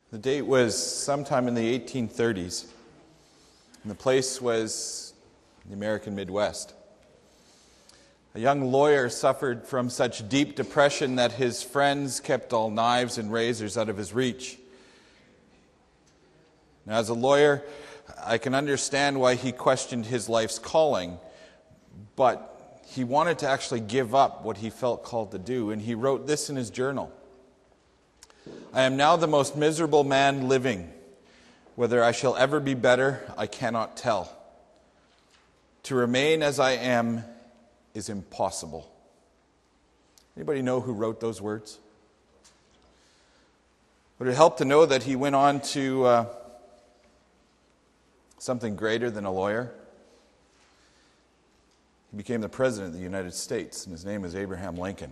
The date was sometime in the 1830s, and the place was the American Midwest. A young lawyer suffered from such deep depression that his friends kept all knives and razors out of his reach. Now, as a lawyer, I can understand why he questioned his life's calling, but he wanted to actually give up what he felt called to do, and he wrote this in his journal. I am now the most miserable man living. Whether I shall ever be better, I cannot tell. To remain as I am is impossible. Anybody know who wrote those words? Would it help to know that he went on to something greater than a lawyer? He became the President of the United States, and his name is Abraham Lincoln.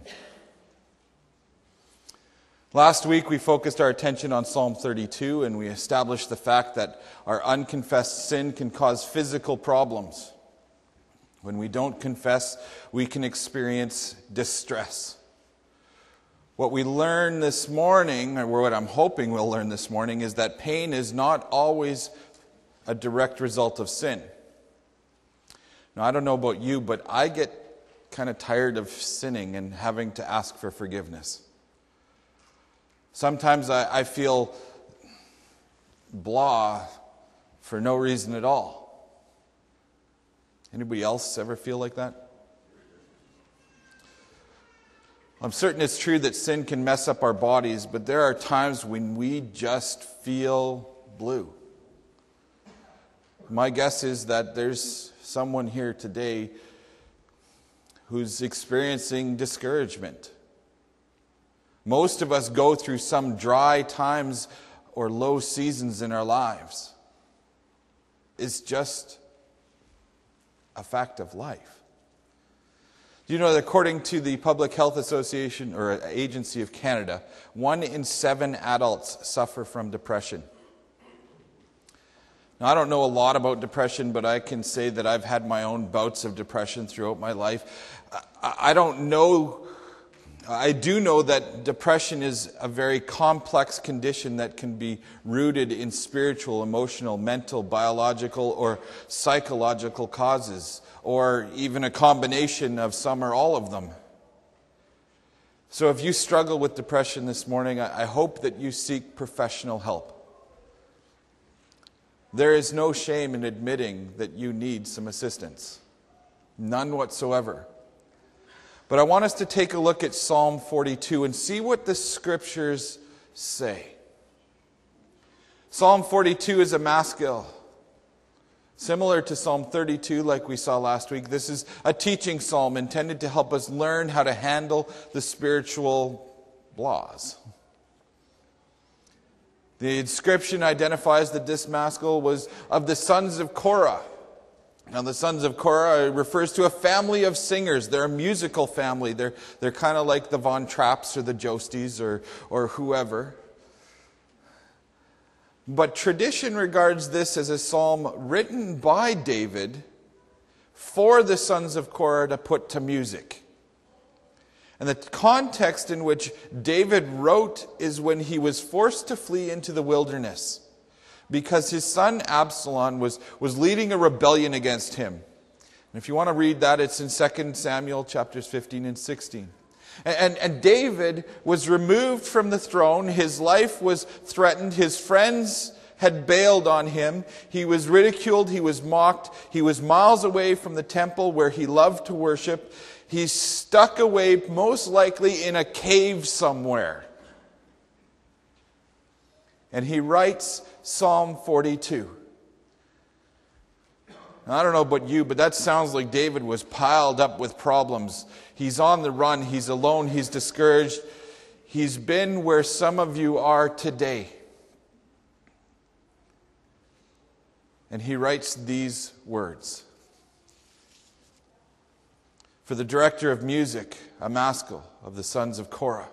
Last week, we focused our attention on Psalm 32, and we established the fact that our unconfessed sin can cause physical problems. When we don't confess, we can experience distress. What we learn this morning, or what I'm hoping we'll learn this morning, is that pain is not always a direct result of sin. Now, I don't know about you, but I get kind of tired of sinning and having to ask for forgiveness. Sometimes I feel blah for no reason at all. Anybody else ever feel like that? I'm certain it's true that sin can mess up our bodies, but there are times when we just feel blue. My guess is that there's someone here today who's experiencing discouragement. Most of us go through some dry times or low seasons in our lives. It's just a fact of life. Do you know that according to the Public Health Association or Agency of Canada, 1 in 7 adults suffer from depression? Now, I don't know a lot about depression, but I can say that I've had my own bouts of depression throughout my life. I do know that depression is a very complex condition that can be rooted in spiritual, emotional, mental, biological, or psychological causes, or even a combination of some or all of them. So if you struggle with depression this morning, I hope that you seek professional help. There is no shame in admitting that you need some assistance. None whatsoever. But I want us to take a look at Psalm 42 and see what the Scriptures say. Psalm 42 is a maskil. Similar to Psalm 32, like we saw last week, this is a teaching psalm intended to help us learn how to handle the spiritual blahs. The inscription identifies that this maskil was of the sons of Korah. Now, the sons of Korah refers to a family of singers. They're a musical family. They're kind of like the Von Trapps or the Joesties or whoever. But tradition regards this as a psalm written by David for the sons of Korah to put to music. And the context in which David wrote is when he was forced to flee into the wilderness, because his son Absalom was leading a rebellion against him. And if you want to read that, it's in 2 Samuel chapters 15 and 16. And David was removed from the throne. His life was threatened. His friends had bailed on him. He was ridiculed. He was mocked. He was miles away from the temple where he loved to worship. He's stuck away, most likely in a cave somewhere. And he writes Psalm 42. Now, I don't know about you, but that sounds like David was piled up with problems. He's on the run. He's alone. He's discouraged. He's been where some of you are today. And he writes these words. For the director of music, a maskil of the sons of Korah.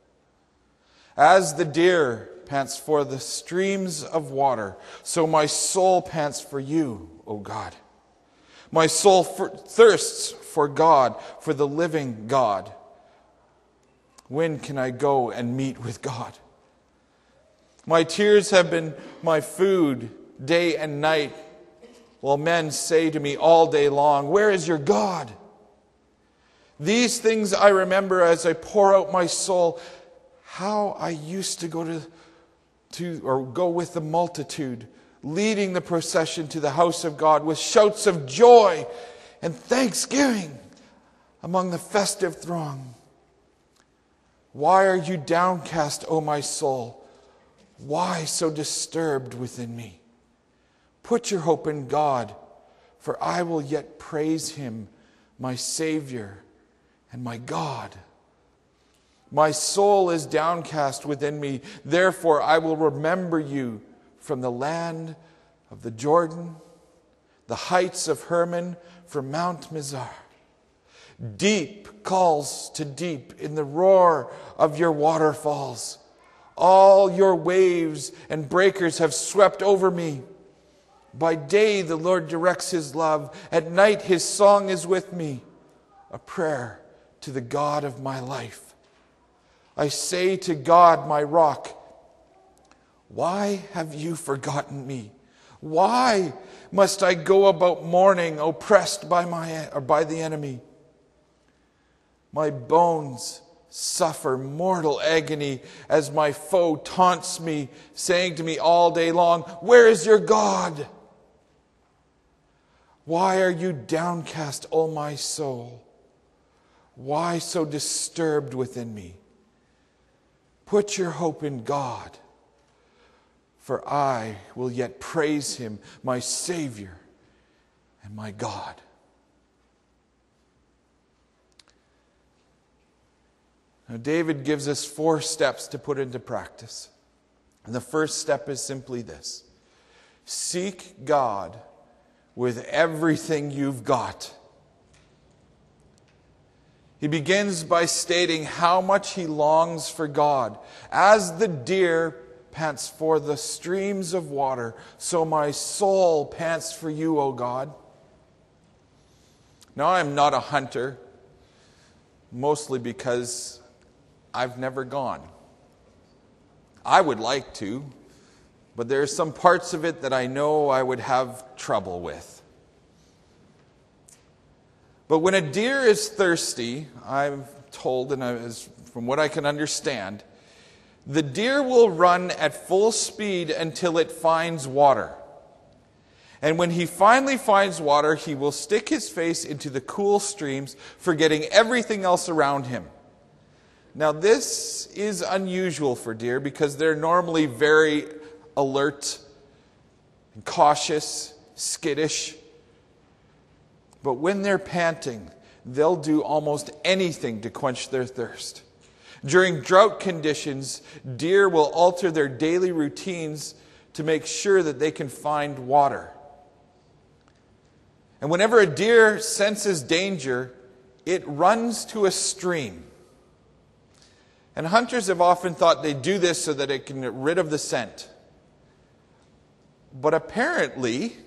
As the deer pants for the streams of water, so my soul pants for you, O God. My soul thirsts for God, for the living God. When can I go and meet with God? My tears have been my food day and night, while men say to me all day long, where is your God? These things I remember as I pour out my soul, how I used to go with the multitude, leading the procession to the house of God with shouts of joy and thanksgiving among the festive throng. Why are you downcast, O my soul? Why so disturbed within me? Put your hope in God, for I will yet praise him, my Savior and my God. My soul is downcast within me, therefore I will remember you from the land of the Jordan, the heights of Hermon, from Mount Mizar. Deep calls to deep in the roar of your waterfalls. All your waves and breakers have swept over me. By day the Lord directs his love. At night his song is with me, a prayer to the God of my life. I say to God, my rock, why have you forgotten me? Why must I go about mourning, oppressed by the enemy? My bones suffer mortal agony as my foe taunts me, saying to me all day long, where is your God? Why are you downcast, O my soul? Why so disturbed within me? Put your hope in God, for I will yet praise him, my Savior and my God. Now, David gives us 4 steps to put into practice. And the first step is simply this: seek God with everything you've got. He begins by stating how much he longs for God. As the deer pants for the streams of water, so my soul pants for you, O God. Now, I'm not a hunter, mostly because I've never gone. I would like to, but there are some parts of it that I know I would have trouble with. But when a deer is thirsty, I'm told, and from what I can understand, the deer will run at full speed until it finds water. And when he finally finds water, he will stick his face into the cool streams, forgetting everything else around him. Now, this is unusual for deer because they're normally very alert and cautious, skittish. But when they're panting, they'll do almost anything to quench their thirst. During drought conditions, deer will alter their daily routines to make sure that they can find water. And whenever a deer senses danger, it runs to a stream. And hunters have often thought they do this so that it can get rid of the scent. But apparently,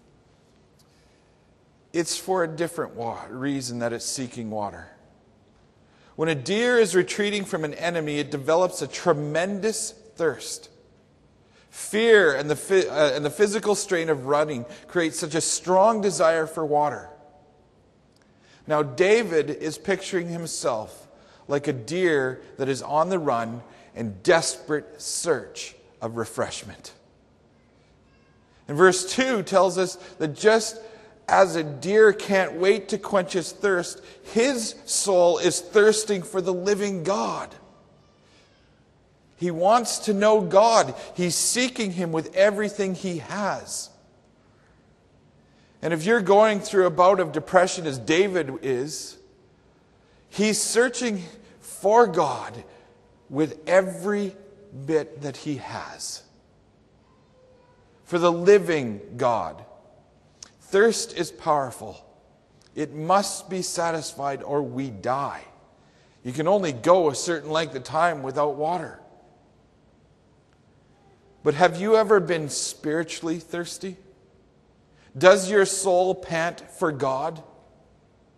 it's for a different reason that it's seeking water. When a deer is retreating from an enemy, it develops a tremendous thirst. Fear and the physical strain of running creates such a strong desire for water. Now, David is picturing himself like a deer that is on the run in desperate search of refreshment. And verse 2 tells us that just as a deer can't wait to quench his thirst, his soul is thirsting for the living God. He wants to know God. He's seeking him with everything he has. And if you're going through a bout of depression as David is, he's searching for God with every bit that he has. For the living God. Thirst is powerful. It must be satisfied or we die. You can only go a certain length of time without water. But have you ever been spiritually thirsty? Does your soul pant for God?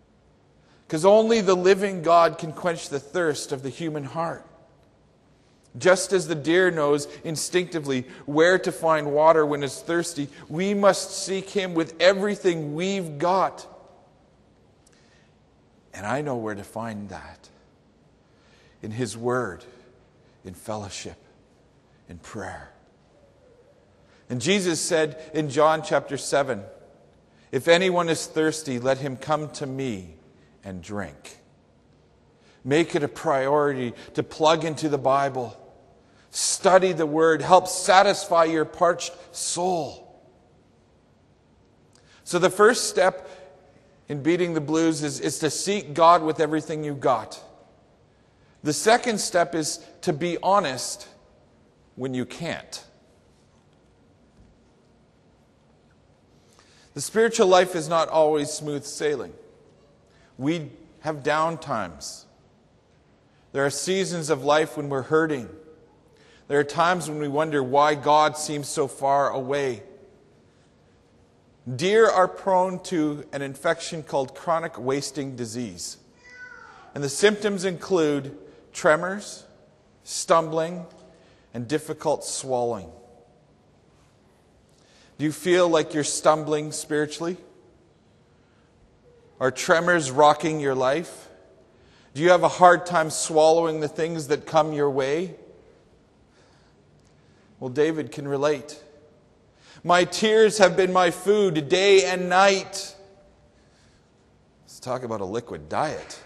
Because only the living God can quench the thirst of the human heart. Just as the deer knows instinctively where to find water when it's thirsty, we must seek Him with everything we've got. And I know where to find that. In His Word, in fellowship, in prayer. And Jesus said in John chapter 7, "If anyone is thirsty, let him come to me and drink." Make it a priority to plug into the Bible. Study the Word. Help satisfy your parched soul. So the first step in beating the blues is to seek God with everything you've got. The second step is to be honest when you can't. The spiritual life is not always smooth sailing. We have down times. There are seasons of life when we're hurting. There are times when we wonder why God seems so far away. Deer are prone to an infection called chronic wasting disease. And the symptoms include tremors, stumbling, and difficult swallowing. Do you feel like you're stumbling spiritually? Are tremors rocking your life? Do you have a hard time swallowing the things that come your way? Well, David can relate. My tears have been my food day and night. Let's talk about a liquid diet.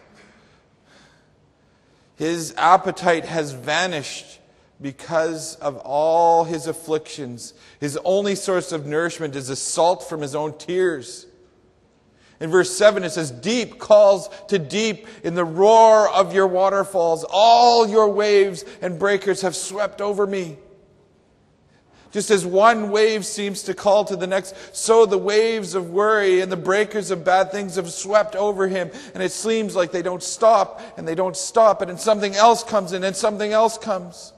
His appetite has vanished because of all his afflictions. His only source of nourishment is the salt from his own tears. In verse 7 it says, "Deep calls to deep in the roar of your waterfalls. All your waves and breakers have swept over me." Just as one wave seems to call to the next, so the waves of worry and the breakers of bad things have swept over him. And it seems like they don't stop, and they don't stop, and then something else comes in, and something else comes.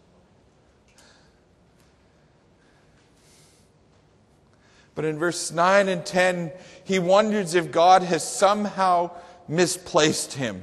But in verse 9 and 10, he wonders if God has somehow misplaced him.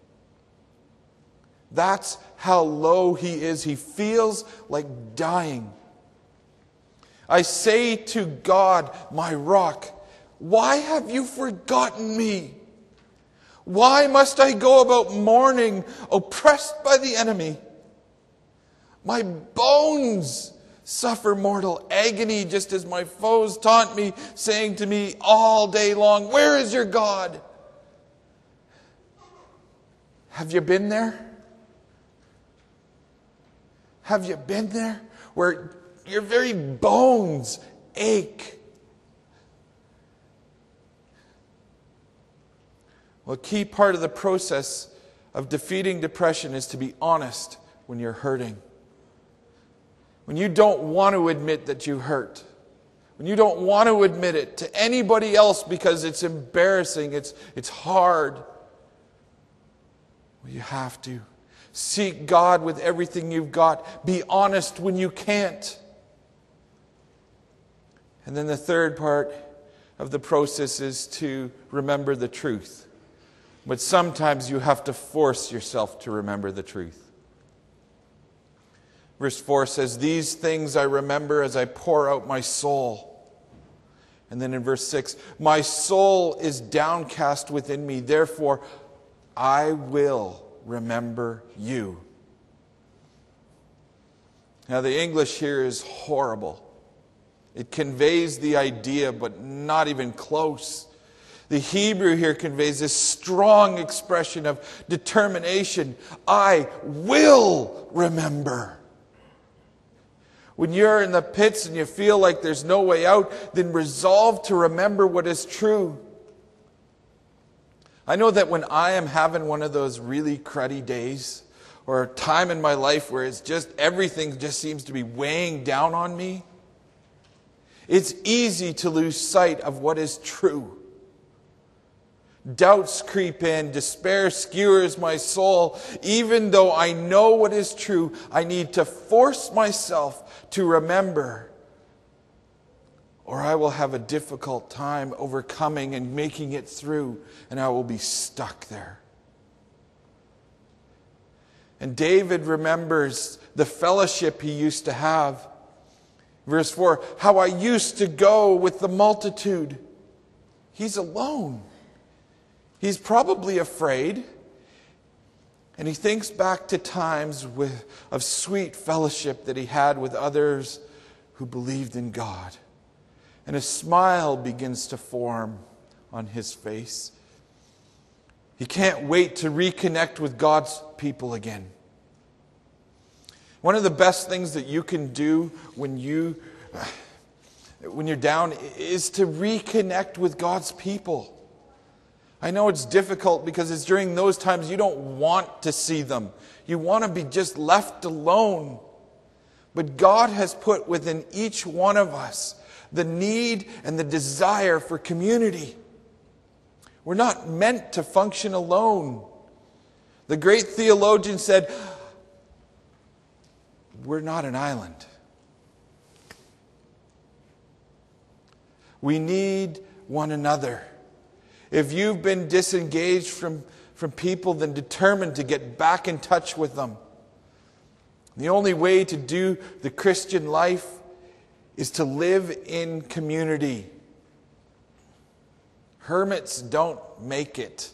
That's how low he is. He feels like dying. I say to God, my rock, why have you forgotten me? Why must I go about mourning, oppressed by the enemy? My bones suffer mortal agony, just as my foes taunt me, saying to me all day long, where is your God? Have you been there? Have you been there? Where your very bones ache. Well, a key part of the process of defeating depression is to be honest when you're hurting. When you don't want to admit that you hurt. When you don't want to admit it to anybody else because it's embarrassing, it's hard. Well, you have to. Seek God with everything you've got. Be honest when you can't. And then the third part of the process is to remember the truth. But sometimes you have to force yourself to remember the truth. Verse 4 says, these things I remember as I pour out my soul. And then in verse 6, my soul is downcast within me, therefore I will remember you. Now the English here is horrible. It conveys the idea, but not even close. The Hebrew here conveys this strong expression of determination. I will remember. When you're in the pits and you feel like there's no way out, then resolve to remember what is true. I know that when I am having one of those really cruddy days, or a time in my life where it's just everything just seems to be weighing down on me, it's easy to lose sight of what is true. Doubts creep in, despair skewers my soul. Even though I know what is true, I need to force myself to remember, or I will have a difficult time overcoming and making it through, and I will be stuck there. And David remembers the fellowship he used to have. Verse 4, how I used to go with the multitude. He's alone. He's probably afraid. And he thinks back to times of sweet fellowship that he had with others who believed in God. And a smile begins to form on his face. He can't wait to reconnect with God's people again. One of the best things that you can do when you're down is to reconnect with God's people. I know it's difficult because it's during those times you don't want to see them. You want to be just left alone. But God has put within each one of us the need and the desire for community. We're not meant to function alone. The great theologian said, we're not an island. We need one another. If you've been disengaged from people, then determined to get back in touch with them. The only way to do the Christian life is to live in community. Hermits don't make it.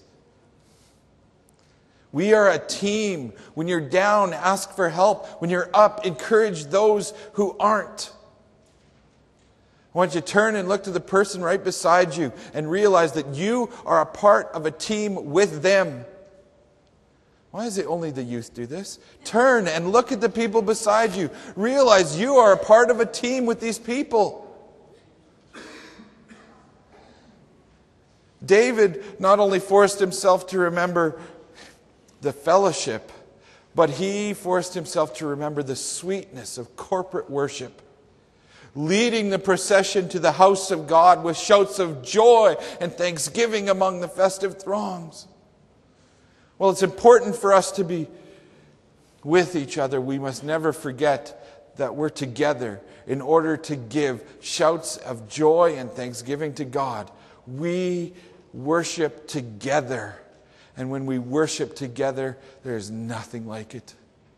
We are a team. When you're down, ask for help. When you're up, encourage those who aren't. I want you to turn and look to the person right beside you and realize that you are a part of a team with them. Why is it only the youth do this? Turn and look at the people beside you. Realize you are a part of a team with these people. David not only forced himself to remember the fellowship, but he forced himself to remember the sweetness of corporate worship. Leading the procession to the house of God with shouts of joy and thanksgiving among the festive throngs. Well, it's important for us to be with each other. We must never forget that we're together in order to give shouts of joy and thanksgiving to God. We worship together. And when we worship together, there is nothing like it.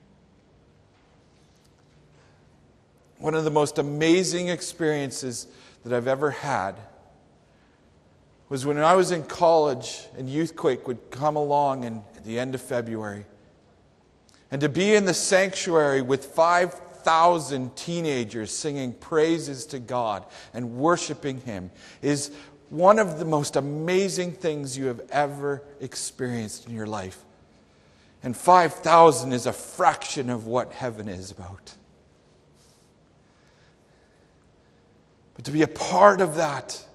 One of the most amazing experiences that I've ever had was when I was in college and Youthquake would come along at the end of February. And to be in the sanctuary with 5,000 teenagers singing praises to God and worshiping Him is one of the most amazing things you have ever experienced in your life. And 5,000 is a fraction of what heaven is about. But to be a part of that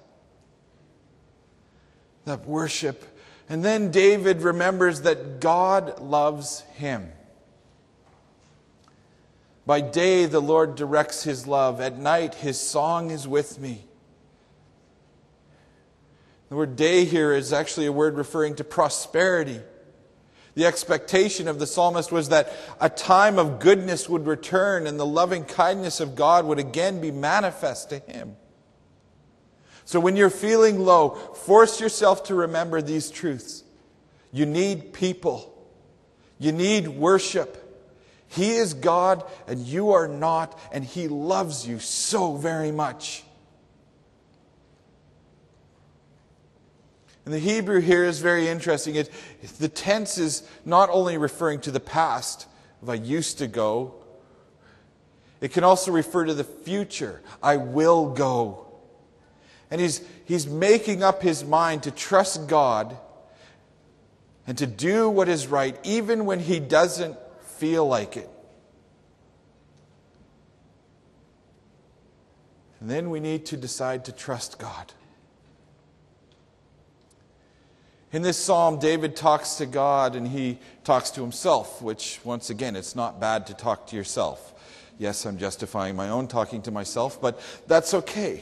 worship. And then David remembers that God loves him. By day the Lord directs His love. At night His song is with me. The word day here is actually a word referring to prosperity. The expectation of the psalmist was that a time of goodness would return and the loving kindness of God would again be manifest to him. So when you're feeling low, force yourself to remember these truths. You need people. You need worship. He is God and you are not, and He loves you so very much. And the Hebrew here is very interesting. The tense is not only referring to the past, of I used to go. It can also refer to the future. I will go. And he's making up his mind to trust God and to do what is right, even when he doesn't feel like it. And then we need to decide to trust God. In this psalm, David talks to God and he talks to himself, which, once again, it's not bad to talk to yourself. Yes, I'm justifying my own talking to myself, but that's okay.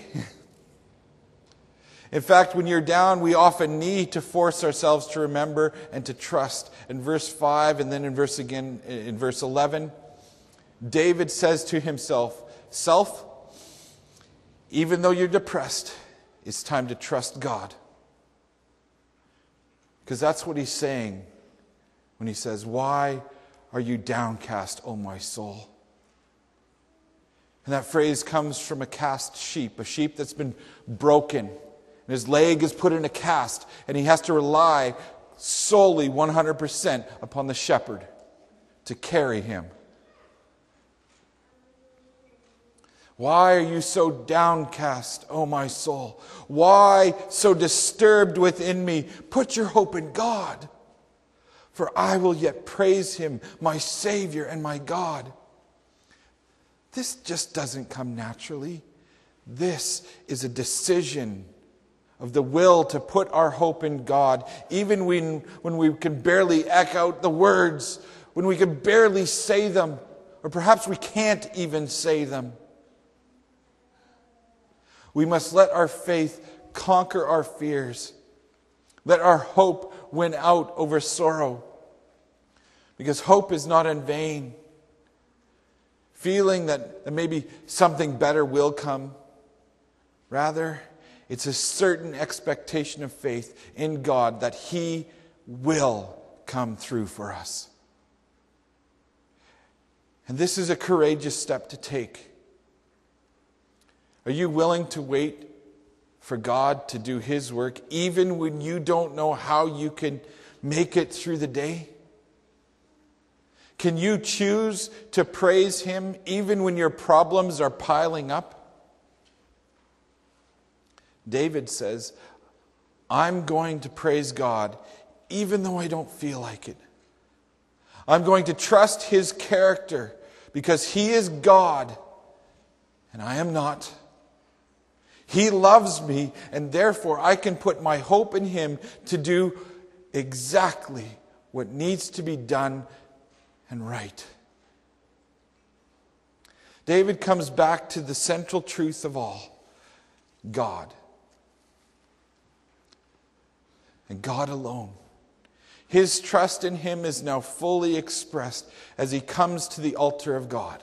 In fact, when you're down, we often need to force ourselves to remember and to trust. In verse 5 and then in verse 11, David says to himself, "Self, even though you're depressed, it's time to trust God." Because that's what he's saying when he says, "Why are you downcast, O my soul? And that phrase comes from a cast sheep, a sheep that's been broken. And his leg is put in a cast, and he has to rely solely 100% upon the shepherd to carry him. Why are you so downcast, O my soul? Why so disturbed within me? Put your hope in God, for I will yet praise him, my Savior and my God. This just doesn't come naturally. This is a decision of the will to put our hope in God, even when we can barely echo out the words, when we can barely say them, or perhaps we can't even say them. We must let our faith conquer our fears. Let our hope win out over sorrow. Because hope is not in vain. Feeling that maybe something better will come. Rather, it's a certain expectation of faith in God that He will come through for us. And this is a courageous step to take. Are you willing to wait for God to do His work even when you don't know how you can make it through the day? Can you choose to praise Him even when your problems are piling up? David says, I'm going to praise God even though I don't feel like it. I'm going to trust His character because He is God and I am not. He loves me and therefore I can put my hope in Him to do exactly what needs to be done and right. David comes back to the central truth of all, God. And God alone. His trust in Him is now fully expressed as he comes to the altar of God.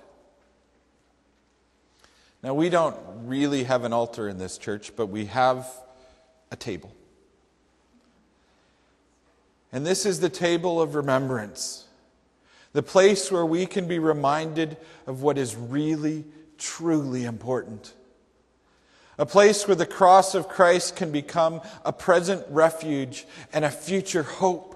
Now, we don't really have an altar in this church, but we have a table. And this is the table of remembrance. The place where we can be reminded of what is really, truly important. A place where the cross of Christ can become a present refuge and a future hope.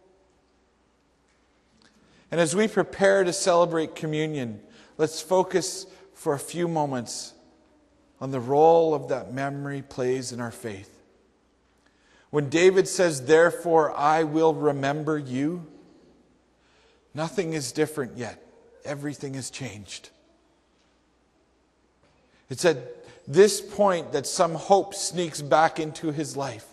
And as we prepare to celebrate communion, let's focus for a few moments on the role of that memory plays in our faith. When David says, therefore I will remember you, nothing is different yet. Everything has changed. It's at this point that some hope sneaks back into his life.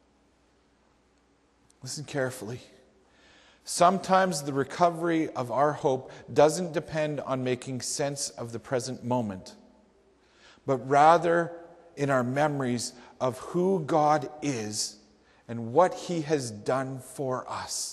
Listen carefully. Sometimes the recovery of our hope doesn't depend on making sense of the present moment, but rather in our memories of who God is and what He has done for us.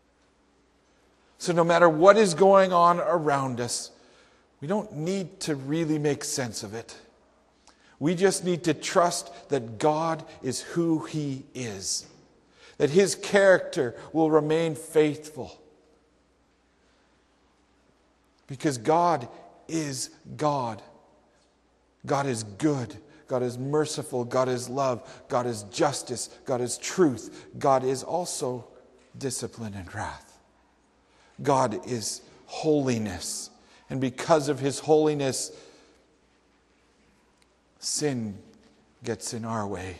So no matter what is going on around us, we don't need to really make sense of it. We just need to trust that God is who He is. That His character will remain faithful. Because God is God. God is good. God is merciful. God is love. God is justice. God is truth. God is also discipline and wrath. God is holiness. And because of His holiness, sin gets in our way.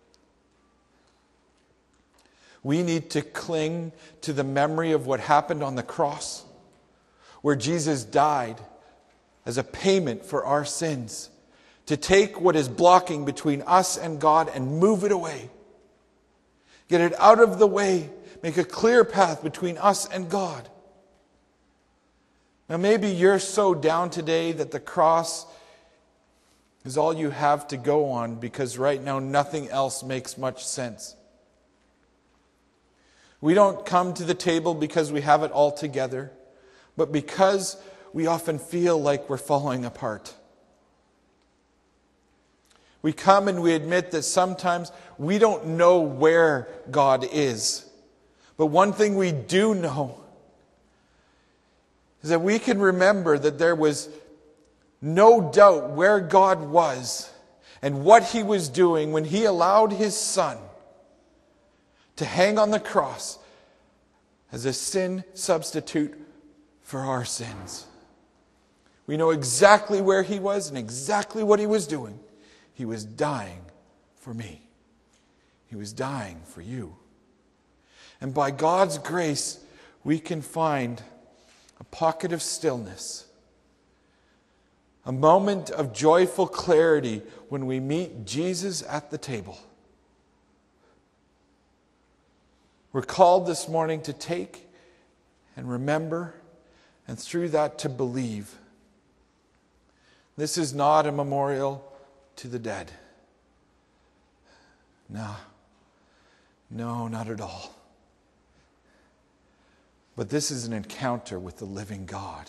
We need to cling to the memory of what happened on the cross, where Jesus died as a payment for our sins, to take what is blocking between us and God and move it away. Get it out of the way. Make a clear path between us and God. Now maybe you're so down today that the cross is all you have to go on because right now nothing else makes much sense. We don't come to the table because we have it all together, but because we often feel like we're falling apart. We come and we admit that sometimes we don't know where God is. But one thing we do know is that we can remember that there was no doubt where God was and what He was doing when He allowed His Son to hang on the cross as a sin substitute for our sins. We know exactly where He was and exactly what He was doing. He was dying for me. He was dying for you. And by God's grace, we can find a pocket of stillness, a moment of joyful clarity when we meet Jesus at the table. We're called this morning to take and remember, and through that to believe. This is not a memorial to the dead. No, not at all. But this is an encounter with the living God.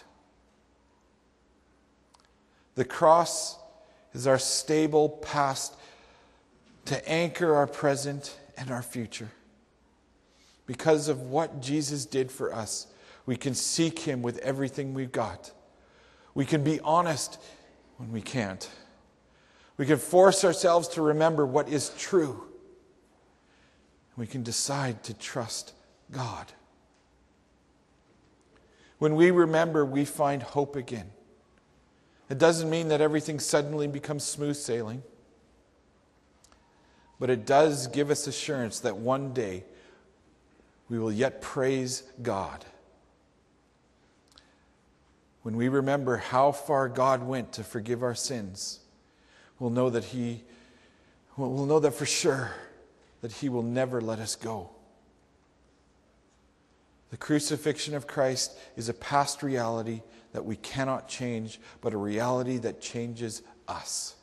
The cross is our stable past to anchor our present and our future. Because of what Jesus did for us, we can seek Him with everything we've got. We can be honest when we can't. We can force ourselves to remember what is true. We can decide to trust God. When we remember, we find hope again. It doesn't mean that everything suddenly becomes smooth sailing, but it does give us assurance that one day we will yet praise God. When we remember how far God went to forgive our sins, we'll know that for sure that He will never let us go. The crucifixion of Christ is a past reality that we cannot change, but a reality that changes us.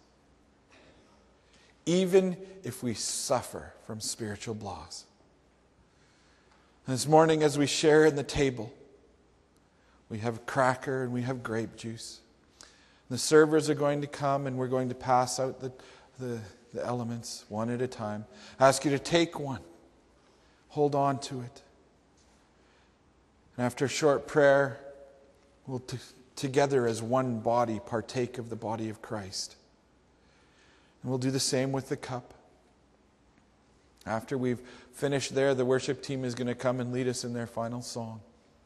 Even if we suffer from spiritual blows. And this morning, as we share in the table, we have cracker and we have grape juice. The servers are going to come and we're going to pass out the elements one at a time. I ask you to take one. Hold on to it. And after a short prayer, we'll together as one body partake of the body of Christ. And we'll do the same with the cup. After we've finished there, the worship team is going to come and lead us in their final song.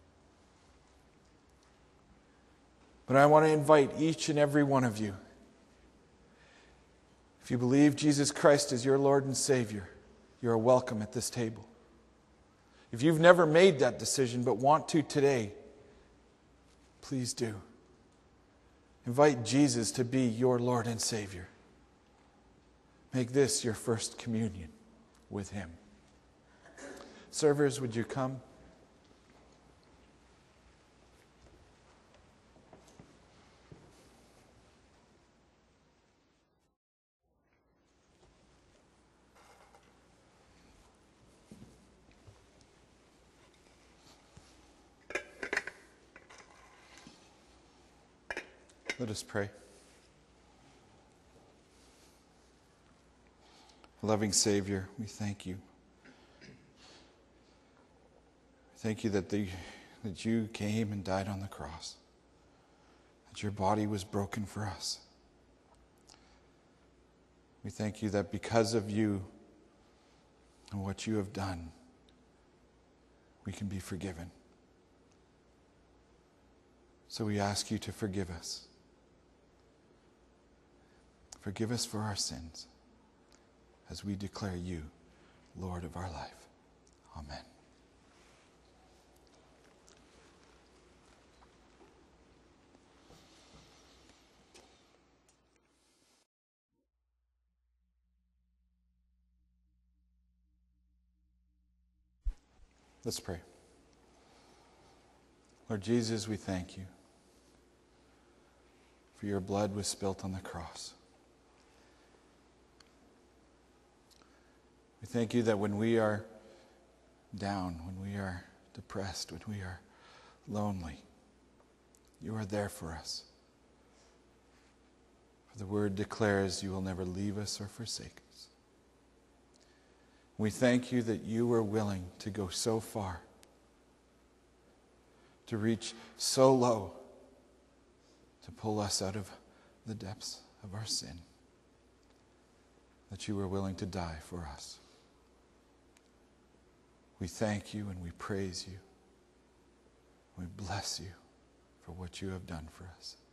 But I want to invite each and every one of you, if you believe Jesus Christ is your Lord and Savior, you are welcome at this table. If you've never made that decision but want to today, please do. Invite Jesus to be your Lord and Savior. Make this your first communion with Him. Servers, would you come? Let us pray. Loving Savior, we thank you. Thank you that you came and died on the cross, that your body was broken for us. We thank you that because of you and what you have done, we can be forgiven. So we ask you to forgive us. Forgive us for our sins as we declare you Lord of our life. Amen. Let's pray. Lord Jesus, we thank you for your blood was spilt on the cross. We thank you that when we are down, when we are depressed, when we are lonely, you are there for us. For the word declares you will never leave us or forsake us. We thank you that you were willing to go so far to reach so low to pull us out of the depths of our sin, that you were willing to die for us. We thank you and we praise you. We bless you for what you have done for us.